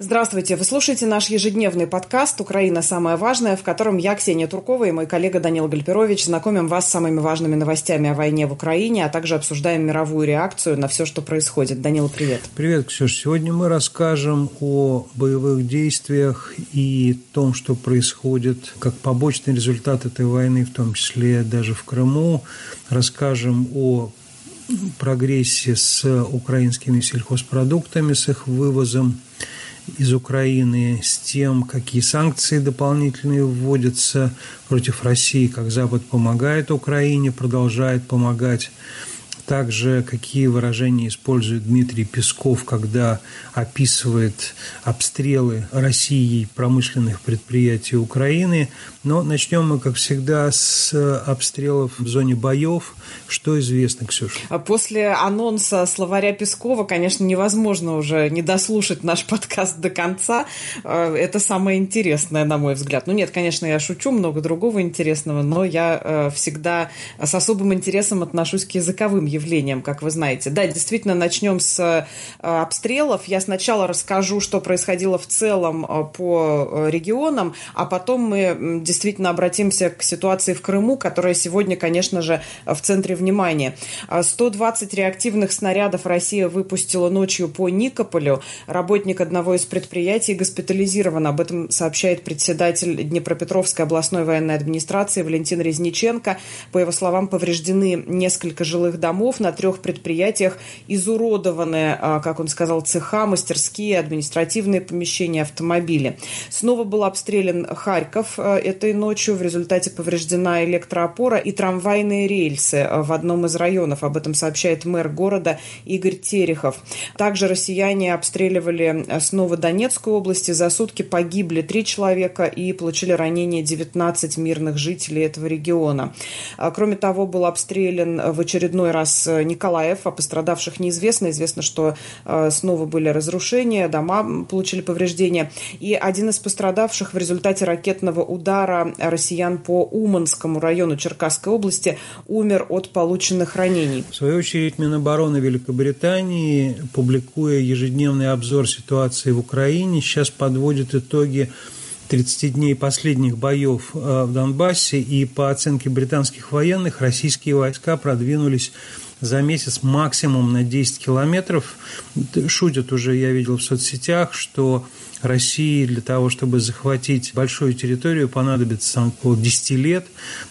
Здравствуйте. Вы слушаете наш ежедневный подкаст «Украина. Самое важное», в котором я, Ксения Туркова, и мой коллега Данил Гальперович знакомим вас с самыми важными новостями о войне в Украине, а также обсуждаем мировую реакцию на все, что происходит. Данил, привет. Привет, Ксюш. Сегодня мы расскажем о боевых действиях и том, что происходит как побочный результат этой войны, в том числе даже в Крыму. Расскажем о прогрессе с украинскими сельхозпродуктами, с их вывозом из Украины, с тем, какие санкции дополнительные вводятся против России, как Запад помогает Украине, продолжает помогать. Также какие выражения использует Дмитрий Песков, когда описывает обстрелы Россией промышленных предприятий Украины. Но начнем мы, как всегда, с обстрелов в зоне боев. Что известно, Ксюша? После анонса словаря Пескова, конечно, невозможно уже не дослушать наш подкаст до конца. Это самое интересное, на мой взгляд. Ну нет, конечно, я шучу, много другого интересного, но я всегда с особым интересом отношусь к языковым явлениям, как вы знаете. Да, действительно, начнем с обстрелов. Я сначала расскажу, что происходило в целом по регионам, а потом мы действительно обратимся к ситуации в Крыму, которая сегодня, конечно же, в центре внимания. 120 реактивных снарядов Россия выпустила ночью по Никополю. Работник одного из предприятий госпитализирован. Об этом сообщает председатель Днепропетровской областной военной администрации Валентин Резниченко. По его словам, повреждены несколько жилых домов. На 3 предприятиях изуродованы, как он сказал, цеха, мастерские, административные помещения, автомобили. Снова был обстрелян Харьков этой ночью. В результате повреждена электроопора и трамвайные рельсы в одном из районов. Об этом сообщает мэр города Игорь Терехов. Также россияне обстреливали снова Донецкую область. За сутки погибли 3 человека и получили ранения 19 мирных жителей этого региона. Кроме того, был обстрелян в очередной раз Николаев. О пострадавших неизвестно. Известно, что снова были разрушения, дома получили повреждения. И один из пострадавших в результате ракетного удара россиян по Уманскому району Черкасской области умер от полученных ранений. В свою очередь, Минобороны Великобритании, публикуя ежедневный обзор ситуации в Украине, сейчас подводит итоги 30 дней последних боев в Донбассе, и по оценке британских военных, российские войска продвинулись за месяц максимум на 10 километров. Шутят уже, я видел в соцсетях, что России для того, чтобы захватить большую территорию, понадобится около 10 лет.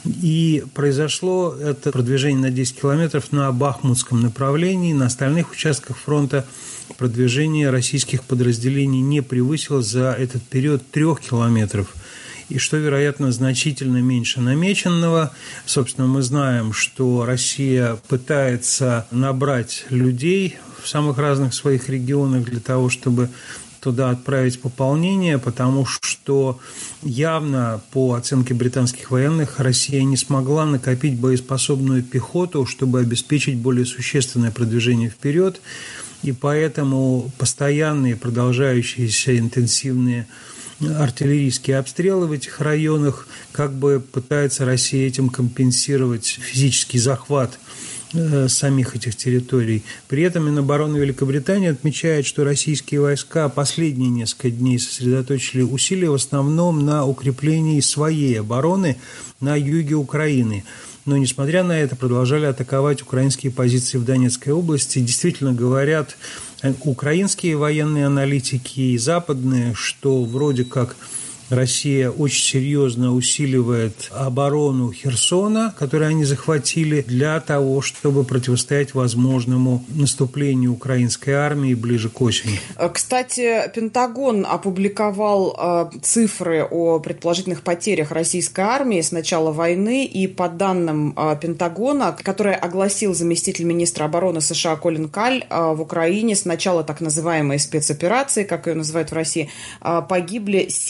И произошло это продвижение на 10 километров на Бахмутском направлении. На остальных участках фронта продвижение российских подразделений не превысило за этот период 3 километров. И что, вероятно, значительно меньше намеченного. Собственно, мы знаем, что Россия пытается набрать людей в самых разных своих регионах для того, чтобы туда отправить пополнение, потому что явно, по оценке британских военных, Россия не смогла накопить боеспособную пехоту, чтобы обеспечить более существенное продвижение вперед, и поэтому постоянные, продолжающиеся интенсивные артиллерийские обстрелы в этих районах, как бы пытается Россия этим компенсировать физический захват самих этих территорий. При этом Минобороны Великобритании отмечает, что российские войска последние несколько дней сосредоточили усилия в основном на укреплении своей обороны на юге Украины. Но, несмотря на это, продолжали атаковать украинские позиции в Донецкой области. Действительно говорят украинские военные аналитики и западные, что вроде как Россия очень серьезно усиливает оборону Херсона, который они захватили, для того, чтобы противостоять возможному наступлению украинской армии ближе к осени. Кстати, Пентагон опубликовал цифры о предположительных потерях российской армии с начала войны, и по данным Пентагона, которые огласил заместитель министра обороны США Колин Каль, в Украине с начала так называемой спецоперации, как ее называют в России, погибли 70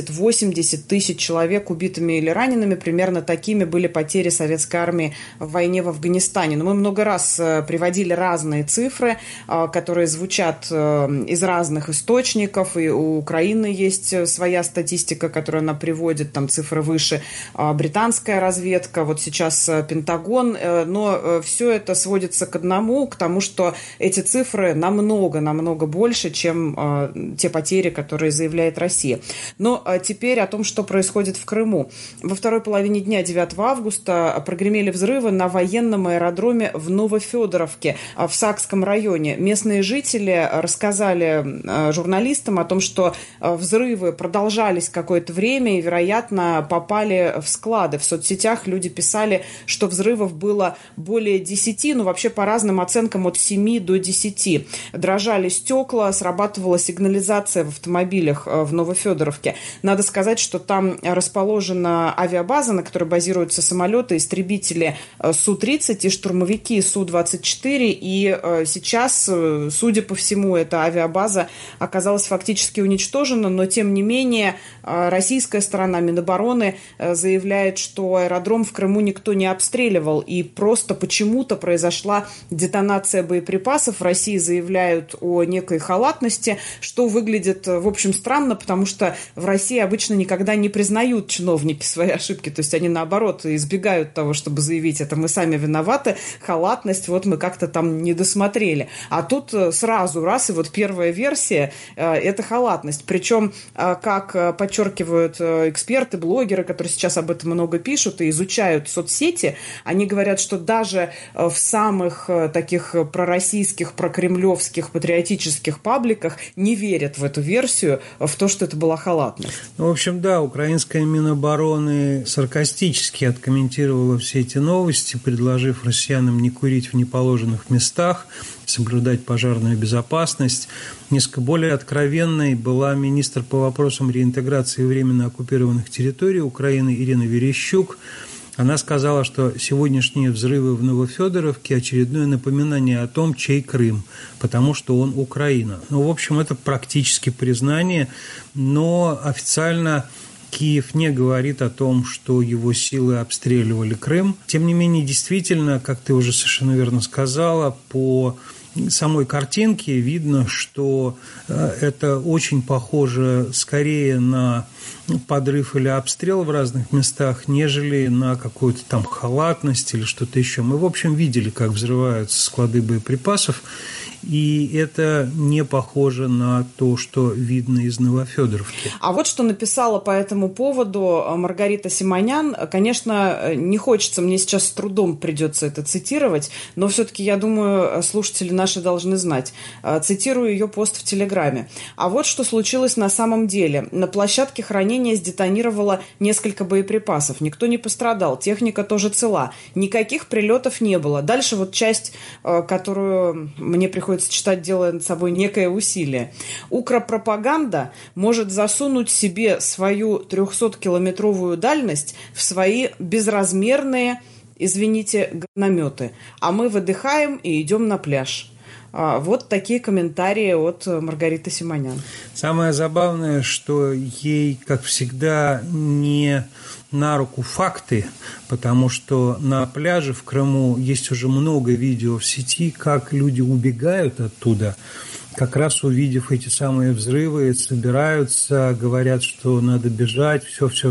70-80 тысяч человек убитыми или ранеными. Примерно такими были потери советской армии в войне в Афганистане. Но мы много раз приводили разные цифры, которые звучат из разных источников. И у Украины есть своя статистика, которую она приводит, там цифры выше. Британская разведка, вот сейчас Пентагон. Но все это сводится к одному, к тому, что эти цифры намного больше, чем те потери, которые заявляет Россия. Но теперь о том, что происходит в Крыму. Во второй половине дня 9 августа прогремели взрывы на военном аэродроме в Новофедоровке в Сакском районе. Местные жители рассказали журналистам о том, что взрывы продолжались какое-то время и, вероятно, попали в склады. В соцсетях люди писали, что взрывов было более 10, но вообще по разным оценкам от 7 до 10. Дрожали стекла, срабатывала сигнализация в автомобилях в Новофедоровке. Надо сказать, что там расположена авиабаза, на которой базируются самолеты, истребители Су-30 и штурмовики Су-24. И сейчас, судя по всему, эта авиабаза оказалась фактически уничтожена, но тем не менее российская сторона, Минобороны, заявляет, что аэродром в Крыму никто не обстреливал, и просто почему-то произошла детонация боеприпасов. В России заявляют о некой халатности, что выглядит, в общем, странно, потому что в России обычно никогда не признают чиновники свои ошибки, то есть они, наоборот, избегают того, чтобы заявить, это мы сами виноваты, халатность, вот мы как-то там не досмотрели. А тут сразу раз, и вот первая версия – это халатность. Причем, как подчеркивают эксперты, блогеры, которые сейчас об этом много пишут и изучают соцсети, они говорят, что даже в самых таких пророссийских, прокремлевских, патриотических пабликах не верят в эту версию, в то, что это была халатность. Ну, в общем, да, украинская Минобороны саркастически откомментировала все эти новости, предложив россиянам не курить в неположенных местах, соблюдать пожарную безопасность. Несколько более откровенной была министр по вопросам реинтеграции временно оккупированных территорий Украины Ирина Верещук. Она сказала, что сегодняшние взрывы в Новофедоровке – очередное напоминание о том, чей Крым, потому что он Украина. Ну, в общем, это практически признание, но официально Киев не говорит о том, что его силы обстреливали Крым. Тем не менее, действительно, как ты уже совершенно верно сказала, по самой картинке видно, что это очень похоже скорее на подрыв или обстрел в разных местах, нежели на какую-то там халатность или что-то еще. Мы, в общем, видели, как взрываются склады боеприпасов, и это не похоже на то, что видно из Новофедоровки. А вот что написала по этому поводу Маргарита Симонян. Конечно, не хочется, мне сейчас с трудом придется это цитировать, но все-таки, я думаю, слушатели наши должны знать. Цитирую ее пост в Телеграме. А вот что случилось на самом деле. На площадке хранения сдетонировало несколько боеприпасов. Никто не пострадал, техника тоже цела. Никаких прилетов не было. Дальше вот часть, которую мне приходится читать, делая над собой некое усилие. Укропропаганда может засунуть себе свою 300-километровую дальность в свои безразмерные, извините, говнометы. А мы выдыхаем и идем на пляж. Вот такие комментарии от Маргариты Симонян. Самое забавное, что ей, как всегда, не на руку факты, потому что на пляже в Крыму есть уже много видео в сети, как люди убегают оттуда, как раз увидев эти самые взрывы, собираются, говорят, что надо бежать,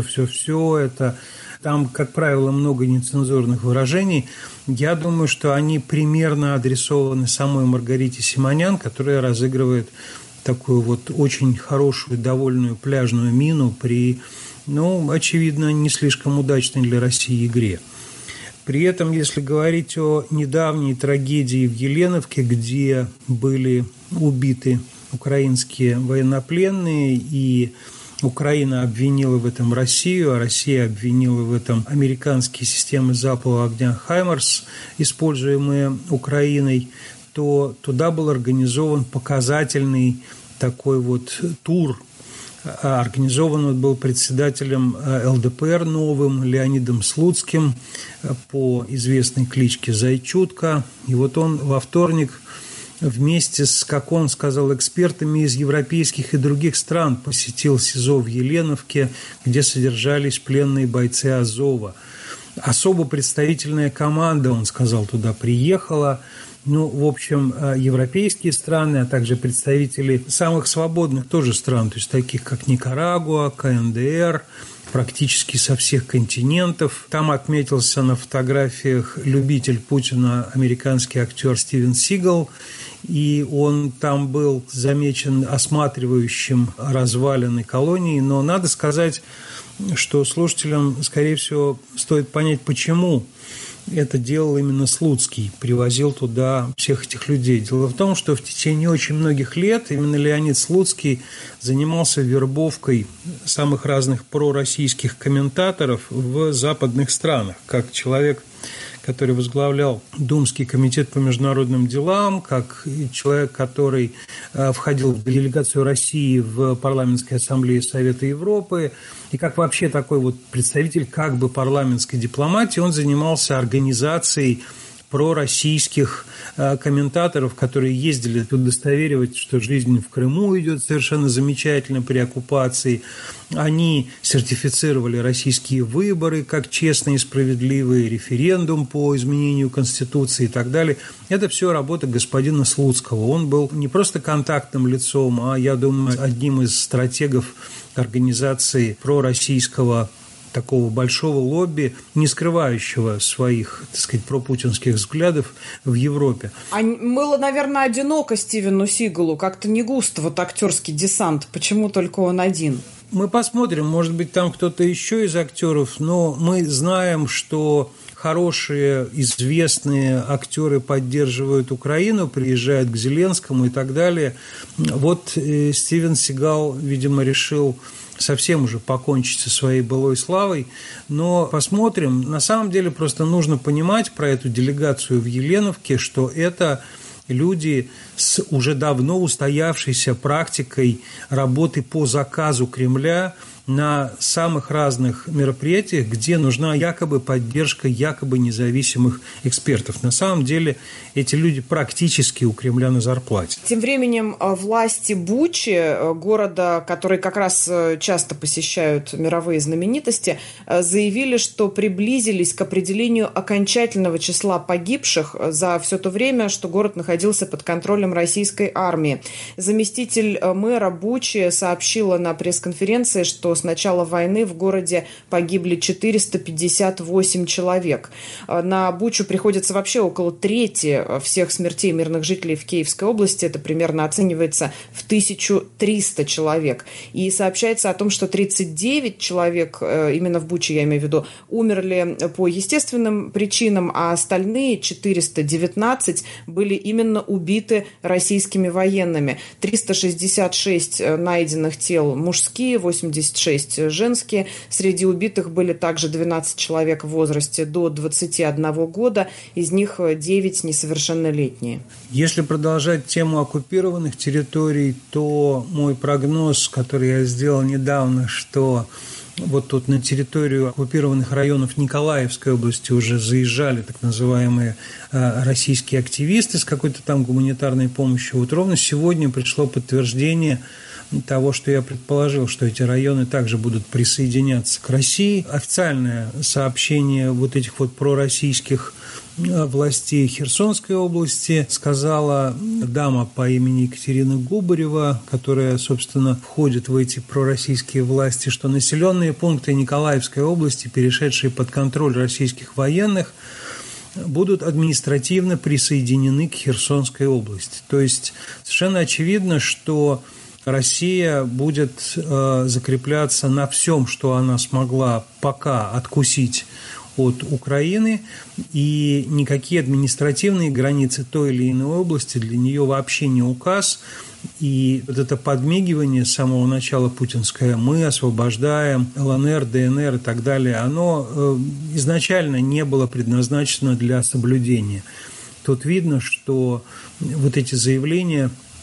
все это. Там, как правило, много нецензурных выражений. Я думаю, что они примерно адресованы самой Маргарите Симонян, которая разыгрывает такую вот очень хорошую, довольную пляжную мину при, очевидно, не слишком удачной для России игре. При этом, если говорить о недавней трагедии в Еленовке, где были убиты украинские военнопленные, и Украина обвинила в этом Россию, а Россия обвинила в этом американские системы залпового огня «Хаймарс», используемые Украиной, то туда был организован показательный такой вот тур. Организован он был председателем ЛДПР новым Леонидом Слуцким по известной кличке Зайчутка. И вот он во вторник вместе с, как он сказал, экспертами из европейских и других стран посетил СИЗО в Еленовке, где содержались пленные бойцы Азова. Особо представительная команда, он сказал, туда приехала. В общем, европейские страны, а также представители самых свободных тоже стран, то есть таких как Никарагуа, КНДР, практически со всех континентов. Там отметился на фотографиях любитель Путина, американский актер Стивен Сигал, и он там был замечен осматривающим развалины колонии. Но надо сказать, что слушателям, скорее всего, стоит понять, почему это делал именно Слуцкий, привозил туда всех этих людей. Дело в том, что в течение очень многих лет именно Леонид Слуцкий занимался вербовкой самых разных пророссийских комментаторов в западных странах, как человек, который возглавлял Думский комитет по международным делам, как человек, который входил в делегацию России в парламентской ассамблее Совета Европы, и как вообще такой вот представитель как бы парламентской дипломатии, он занимался организацией пророссийских комментаторов, которые ездили удостоверивать, что жизнь в Крыму идет совершенно замечательно при оккупации. Они сертифицировали российские выборы как честные и справедливые, референдум по изменению Конституции и так далее. Это все работа господина Слуцкого. Он был не просто контактным лицом, а, я думаю, одним из стратегов организации пророссийского такого большого лобби, не скрывающего своих, так сказать, пропутинских взглядов в Европе. А было, наверное, одиноко Стивену Сигалу, как-то не густо, вот актерский десант. Почему только он один? Мы посмотрим, может быть, там кто-то еще из актеров, но мы знаем, что хорошие, известные актеры поддерживают Украину, приезжают к Зеленскому и так далее. Вот Стивен Сигал, видимо, решил совсем уже покончить со своей былой славой, но посмотрим. На самом деле просто нужно понимать про эту делегацию в Еленовке, что это люди с уже давно устоявшейся практикой работы по заказу Кремля на самых разных мероприятиях, где нужна якобы поддержка якобы независимых экспертов. На самом деле эти люди практически у Кремля на зарплате. Тем временем власти Бучи, города, который как раз часто посещают мировые знаменитости, заявили, что приблизились к определению окончательного числа погибших за все то время, что город находился под контролем российской армии. Заместитель мэра Бучи сообщила на пресс-конференции, что с начала войны в городе погибли 458 человек. На Бучу приходится вообще около трети всех смертей мирных жителей в Киевской области. Это примерно оценивается в 1300 человек. И сообщается о том, что 39 человек, именно в Буче я имею в виду, умерли по естественным причинам, а остальные 419 были именно убиты российскими военными. 366 найденных тел мужские, 86 женские. Среди убитых были также 12 человек в возрасте до 21 года, из них 9 несовершеннолетние. Если продолжать тему оккупированных территорий, то мой прогноз, который я сделал недавно, что вот тут на территорию оккупированных районов Николаевской области уже заезжали так называемые российские активисты с какой-то там гуманитарной помощью. Вот ровно сегодня пришло подтверждение того, что я предположил, что эти районы также будут присоединяться к России. Официальное сообщение вот этих вот пророссийских властей Херсонской области сказала дама по имени Екатерина Губарева, которая, собственно, входит в эти пророссийские власти, что населенные пункты Николаевской области, перешедшие под контроль российских военных, будут административно присоединены к Херсонской области. То есть совершенно очевидно, что Россия будет закрепляться на всем, что она смогла пока откусить от Украины, и никакие административные границы той или иной области для нее вообще не указ. И вот это подмигивание с самого начала путинское «мы освобождаем ЛНР, ДНР» и так далее, оно изначально не было предназначено для соблюдения. Тут видно, что вот эти заявления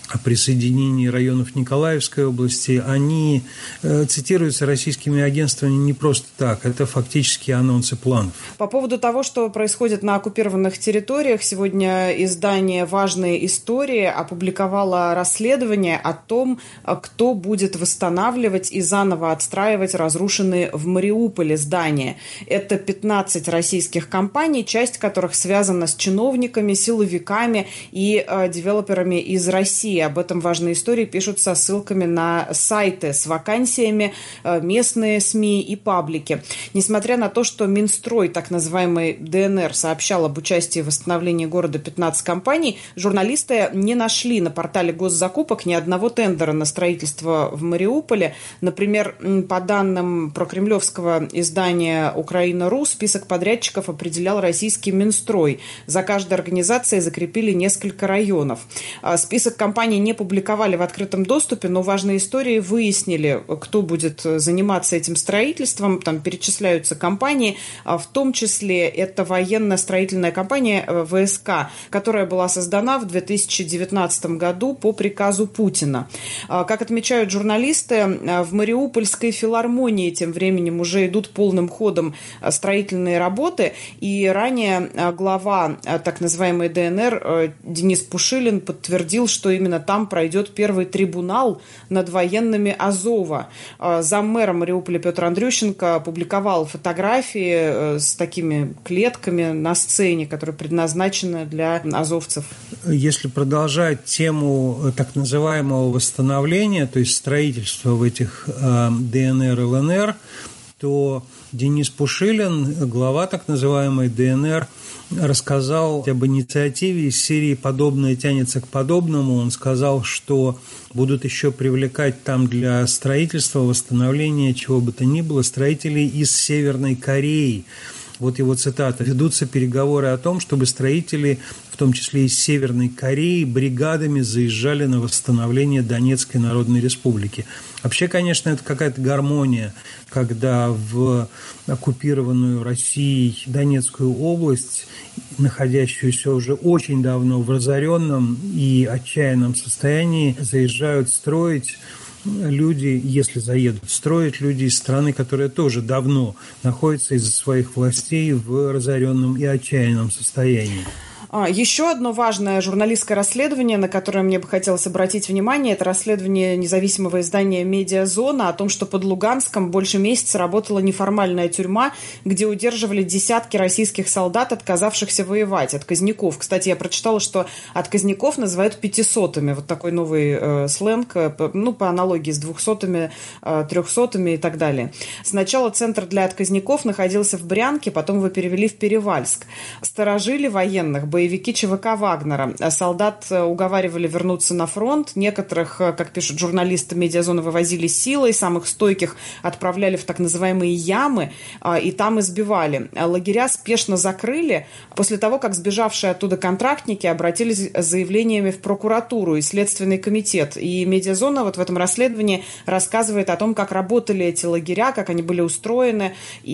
о присоединении районов Николаевской области, они цитируются российскими агентствами не просто так, это фактически анонсы планов. По поводу того, что происходит на оккупированных территориях, сегодня издание «Важные истории» опубликовало расследование о том, кто будет восстанавливать и заново отстраивать разрушенные в Мариуполе здания. Это 15 российских компаний, часть которых связана с чиновниками, силовиками и девелоперами из России. Об этом «Важные истории» пишут со ссылками на сайты с вакансиями, местные СМИ и паблики. Несмотря на то, что Минстрой, так называемый ДНР, сообщал об участии в восстановлении города 15 компаний, журналисты не нашли на портале госзакупок ни одного тендера на строительство в Мариуполе. Например, по данным прокремлевского издания «Украина.ру», список подрядчиков определял российский Минстрой. За каждой организацией закрепили несколько районов. Список компаний не публиковали в открытом доступе, но «Важные истории» выяснили, кто будет заниматься этим строительством. Там перечисляются компании, в том числе это военно-строительная компания ВСК, которая была создана в 2019 году по приказу Путина. Как отмечают журналисты, в Мариупольской филармонии тем временем уже идут полным ходом строительные работы, и ранее глава так называемой ДНР Денис Пушилин подтвердил, что именно там пройдет первый трибунал над военными Азова. Заммэра Мариуполя Петр Андрющенко опубликовал фотографии с такими клетками на сцене, которые предназначены для азовцев. Если продолжать тему так называемого восстановления, то есть строительства в этих ДНР и ЛНР, то Денис Пушилин, глава так называемой ДНР, рассказал об инициативе из серии «Подобное тянется к подобному». Он сказал, что будут еще привлекать там для строительства, восстановления, чего бы то ни было, строителей из Северной Кореи. Вот его цитата. «Ведутся переговоры о том, чтобы строители, в том числе из Северной Кореи, бригадами заезжали на восстановление Донецкой Народной Республики». Вообще, конечно, это какая-то гармония, когда в оккупированную Россией Донецкую область, находящуюся уже очень давно в разоренном и отчаянном состоянии, заезжают строить люди, если заедут строить, люди из страны, которая тоже давно находится из-за своих властей в разоренном и отчаянном состоянии. Еще одно важное журналистское расследование, на которое мне бы хотелось обратить внимание, это расследование независимого издания «Медиазона» о том, что под Луганском больше месяца работала неформальная тюрьма, где удерживали десятки российских солдат, отказавшихся воевать, отказников. Кстати, я прочитала, что отказников называют 500-ми. Вот такой новый сленг, по аналогии с 200-ми, 300-ми и так далее. Сначала центр для отказников находился в Брянке, потом его перевели в Перевальск. Сторожили военных боевики ЧВК Вагнера. Солдат уговаривали вернуться на фронт. Некоторых, как пишут журналисты «Медиазона», вывозили силой. Самых стойких отправляли в так называемые ямы и там избивали. Лагеря спешно закрыли после того, как сбежавшие оттуда контрактники обратились с заявлениями в прокуратуру и Следственный комитет. И «Медиазона» вот в этом расследовании рассказывает о том, как работали эти лагеря, как они были устроены,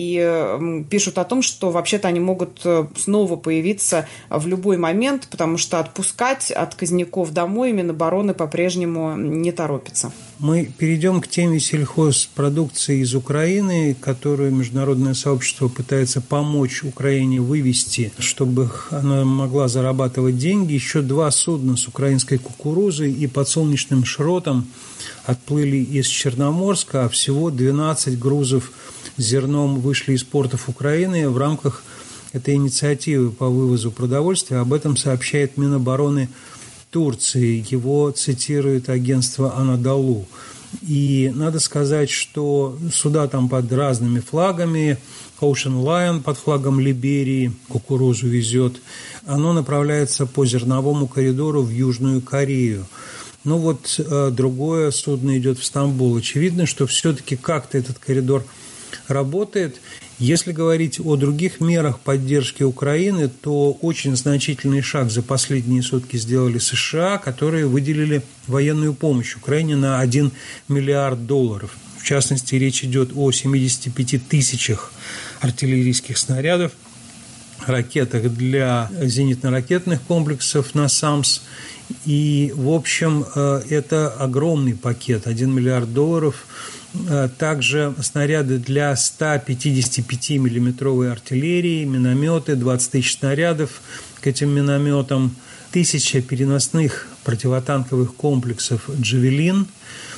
и пишут о том, что вообще-то они могут снова появиться в любой момент, потому что отпускать отказников домой Минобороны по-прежнему не торопится. Мы перейдем к теме сельхозпродукции из Украины, которую международное сообщество пытается помочь Украине вывести, чтобы она могла зарабатывать деньги. Еще 2 судна с украинской кукурузой и подсолнечным шротом отплыли из Черноморска, а всего 12 грузов с зерном вышли из портов Украины в рамках этой инициативы по вывозу продовольствия. Об этом сообщает Минобороны Турции. Его цитирует агентство «Анадолу». И надо сказать, что суда там под разными флагами. Ocean Lion под флагом Либерии кукурузу везет. Оно направляется по зерновому коридору в Южную Корею. Ну вот другое судно идет в Стамбул. Очевидно, что все-таки как-то этот коридор работает. Если говорить о других мерах поддержки Украины, то очень значительный шаг за последние сутки сделали США, которые выделили военную помощь Украине на $1 миллиард. В частности, речь идет о 75 тысячах артиллерийских снарядов, ракетах для зенитно-ракетных комплексов «Насамс». И, в общем, это огромный пакет, $1 миллиард. Также снаряды для 155-миллиметровой артиллерии, минометы, 20 тысяч снарядов к этим минометам, 1000 переносных противотанковых комплексов «Джавелин»,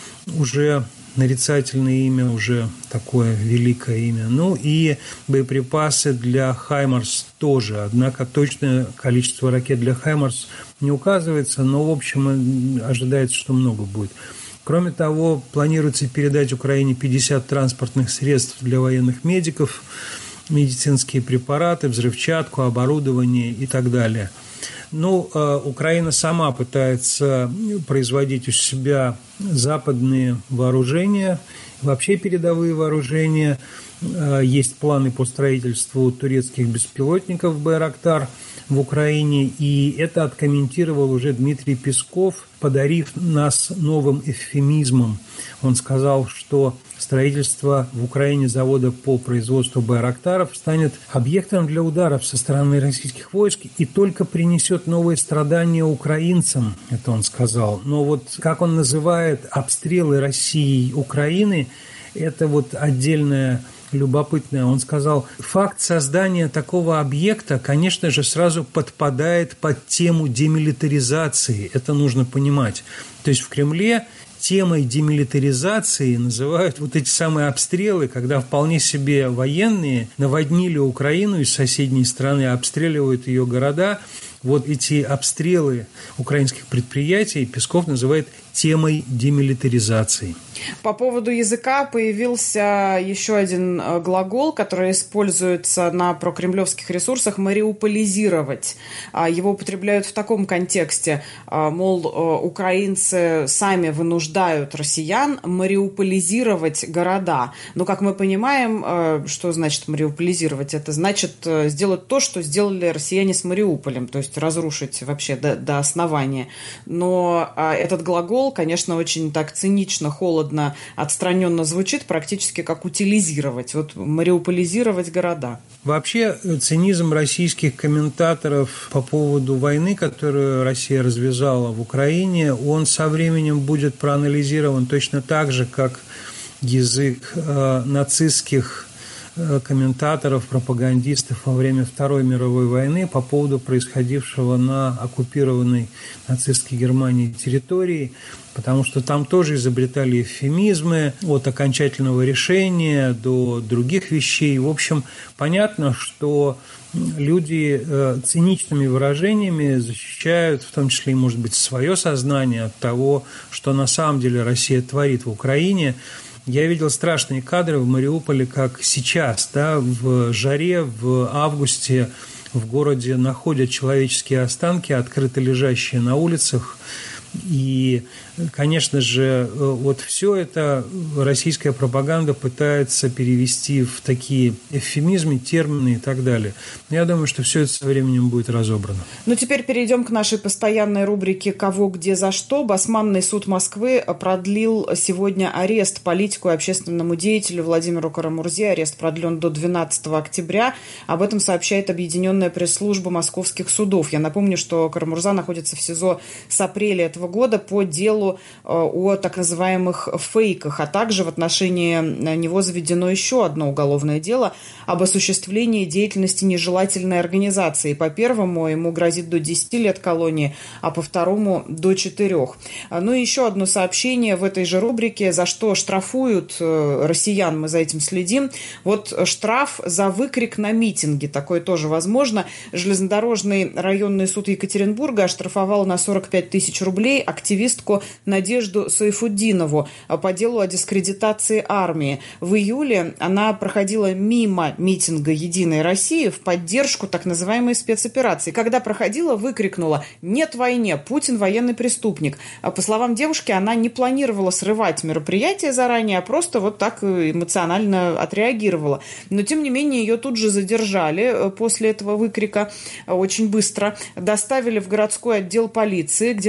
уже нарицательное имя, уже такое великое имя. Ну и боеприпасы для «Хаймарс» тоже, однако точное количество ракет для «Хаймарс» не указывается, но, в общем, ожидается, что много будет. Кроме того, планируется передать Украине 50 транспортных средств для военных медиков, медицинские препараты, взрывчатку, оборудование и так далее. Ну, Украина сама пытается производить у себя западные вооружения, вообще передовые вооружения. Есть планы по строительству турецких беспилотников «Байрактар» в Украине, и это откомментировал уже Дмитрий Песков, подарив нас новым эвфемизмом. Он сказал, что строительство в Украине завода по производству байрактаров станет объектом для ударов со стороны российских войск и только принесет новые страдания украинцам, это он сказал. Но вот как он называет обстрелы России и Украины, это вот отдельная любопытное. Он сказал, факт создания такого объекта, конечно же, сразу подпадает под тему демилитаризации. Это нужно понимать. То есть в Кремле темой демилитаризации называют вот эти самые обстрелы, когда вполне себе военные наводнили Украину из соседней страны, обстреливают ее города. Вот эти обстрелы украинских предприятий Песков называет темой демилитаризации. По поводу языка появился еще один глагол, который используется на прокремлевских ресурсах – «мариуполизировать». Его употребляют в таком контексте, мол, украинцы сами вынуждают россиян мариуполизировать города. Но, как мы понимаем, что значит мариуполизировать? Это значит сделать то, что сделали россияне с Мариуполем, то есть разрушить вообще до основания. Но этот глагол, конечно, очень так цинично, холодно, отстраненно звучит, практически как утилизировать, вот мариуполизировать города. Вообще цинизм российских комментаторов по поводу войны, которую Россия развязала в Украине, он со временем будет проанализирован точно так же, как язык нацистских комментаторов, пропагандистов во время Второй мировой войны по поводу происходившего на оккупированной нацистской Германией территории, потому что там тоже изобретали эвфемизмы от окончательного решения до других вещей. В общем, понятно, что люди циничными выражениями защищают, в том числе, может быть, свое сознание от того, что на самом деле Россия творит в Украине. Я видел страшные кадры в Мариуполе, как сейчас, да, в жаре, в августе в городе находят человеческие останки, открыто лежащие на улицах. И, конечно же, вот все это российская пропаганда пытается перевести в такие эвфемизмы, термины и так далее. Но я думаю, что все это со временем будет разобрано. Ну, теперь перейдем к нашей постоянной рубрике «Кого, где, за что». Басманный суд Москвы продлил сегодня арест политику и общественному деятелю Владимиру Карамурзе. Арест продлен до 12 октября. Об этом сообщает Объединенная пресс-служба московских судов. Я напомню, что Карамурза находится в СИЗО с апреля этого года по делу о так называемых фейках, а также в отношении него заведено еще одно уголовное дело об осуществлении деятельности нежелательной организации. По первому ему грозит до 10 лет колонии, а по второму до 4. Ну и еще одно сообщение в этой же рубрике, за что штрафуют россиян, мы за этим следим. Вот штраф за выкрик на митинге, такое тоже возможно. Железнодорожный районный суд Екатеринбурга оштрафовал на 45 тысяч рублей активистку Надежду Сайфутдинову по делу о дискредитации армии. В июле она проходила мимо митинга «Единой России» в поддержку так называемой спецоперации. Когда проходила, выкрикнула «Нет войне! Путин военный преступник!». По словам девушки, она не планировала срывать мероприятие заранее, а просто вот так эмоционально отреагировала. Но, тем не менее, ее тут же задержали после этого выкрика очень быстро. Доставили в городской отдел полиции, где на нее составили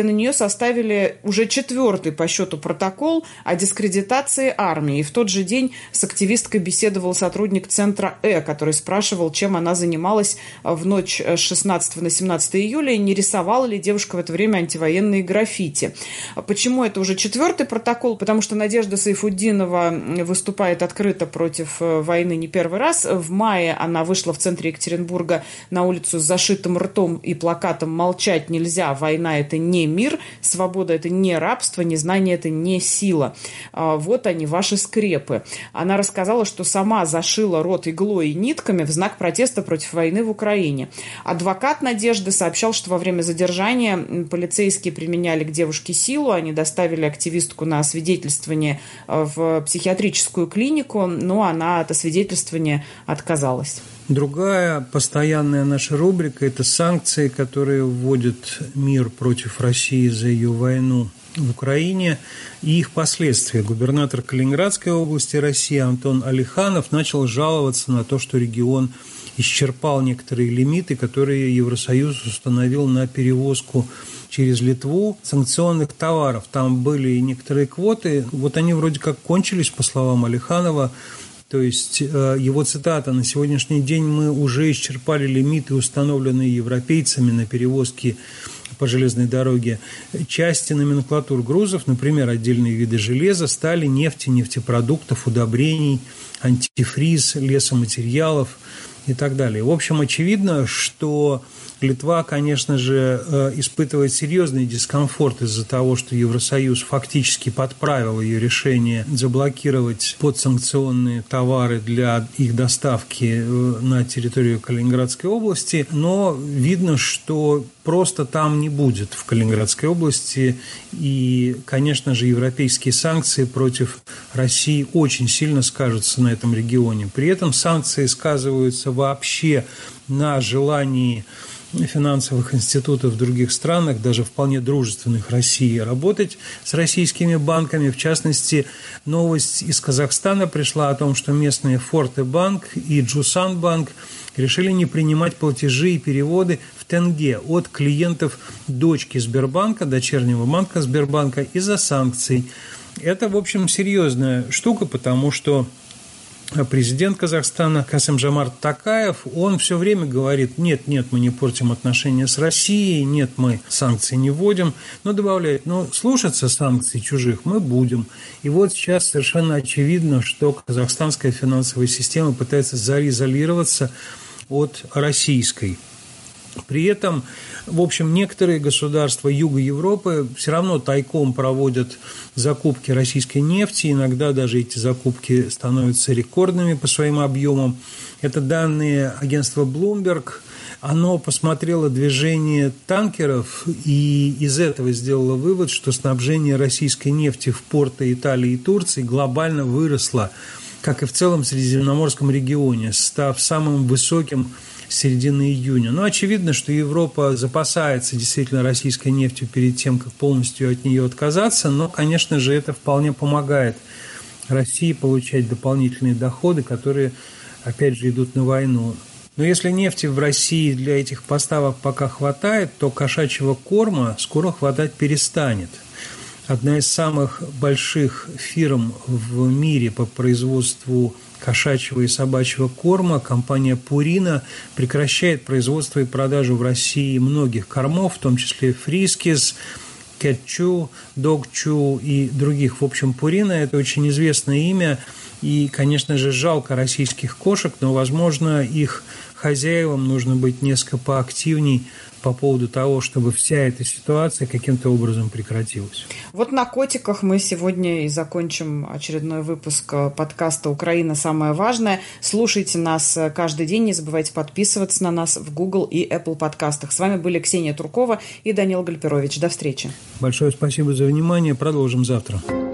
составили уже 4-й по счету протокол о дискредитации армии. И в тот же день с активисткой беседовал сотрудник центра который спрашивал, чем она занималась в ночь с 16 на 17 июля и не рисовала ли девушка в это время антивоенные граффити. Почему это уже 4-й протокол? Потому что Надежда Сайфутдинова выступает открыто против войны не первый раз. В мае она вышла в центре Екатеринбурга на улицу с зашитым ртом и плакатом «Молчать нельзя, война – это не мир, свобода – это не рабство, незнание – это не сила. Вот они, ваши скрепы». Она рассказала, что сама зашила рот иглой и нитками в знак протеста против войны в Украине. Адвокат Надежды сообщал, что во время задержания полицейские применяли к девушке силу, они доставили активистку на освидетельствование в психиатрическую клинику, но она от освидетельствования отказалась. Другая постоянная наша рубрика – это санкции, которые вводит мир против России за ее войну в Украине и их последствия. Губернатор Калининградской области России Антон Алиханов начал жаловаться на то, что регион исчерпал некоторые лимиты, которые Евросоюз установил на перевозку через Литву санкционных товаров. Там были и некоторые квоты, вот они вроде как кончились, по словам Алиханова. То есть его цитата: «На сегодняшний день мы уже исчерпали лимиты, установленные европейцами на перевозки по железной дороге. Части номенклатур грузов, например, отдельные виды железа, стали нефти, нефтепродуктов, удобрений, антифриз, лесоматериалов и так далее». В общем, очевидно, что Литва, конечно же, испытывает серьезный дискомфорт из-за того, что Евросоюз фактически подправил ее решение заблокировать подсанкционные товары для их доставки на территорию Калининградской области. Но видно, что просто там не будет в Калининградской области. И, конечно же, европейские санкции против России очень сильно скажутся на этом регионе. При этом санкции сказываются вообще на желании финансовых институтов в других странах, даже вполне дружественных России, работать с российскими банками. В частности, новость из Казахстана пришла о том, что местные Форте-банк и Джусан-банк решили не принимать платежи и переводы в тенге от клиентов дочки Сбербанка, дочернего банка Сбербанка, из-за санкций. Это, в общем, серьезная штука, потому что президент Казахстана Касым-Жомарт Токаев, он все время говорит: нет, мы не портим отношения с Россией, нет, мы санкции не вводим, но добавляет: слушаться санкций чужих мы будем. И вот сейчас совершенно очевидно, что казахстанская финансовая система пытается заизолироваться от российской. При этом, в общем, некоторые государства Юга Европы все равно тайком проводят закупки российской нефти. Иногда даже эти закупки становятся рекордными по своим объемам. Это данные агентства Bloomberg. Оно посмотрело движение танкеров и из этого сделало вывод, что снабжение российской нефти в порты Италии и Турции глобально выросло, как и в целом в Средиземноморском регионе, став самым высоким с середины июня. Но очевидно, что Европа запасается действительно российской нефтью перед тем, как полностью от нее отказаться, но, конечно же, это вполне помогает России получать дополнительные доходы, которые, опять же, идут на войну. Но если нефти в России для этих поставок пока хватает, то кошачьего корма скоро хватать перестанет. Одна из самых больших фирм в мире по производству кошачьего и собачьего корма, компания Purina, прекращает производство и продажу в России многих кормов, в том числе Friskies, Cat Chew, Dog Chew и других. В общем, Purina – это очень известное имя, и, конечно же, жалко российских кошек, но, возможно, их хозяевам нужно быть несколько поактивней по поводу того, чтобы вся эта ситуация каким-то образом прекратилась. Вот на котиках мы сегодня и закончим очередной выпуск подкаста «Украина. Самое важное». Слушайте нас каждый день, не забывайте подписываться на нас в Google и Apple подкастах. С вами были Ксения Туркова и Данил Гальперович. До встречи. Большое спасибо за внимание. Продолжим завтра.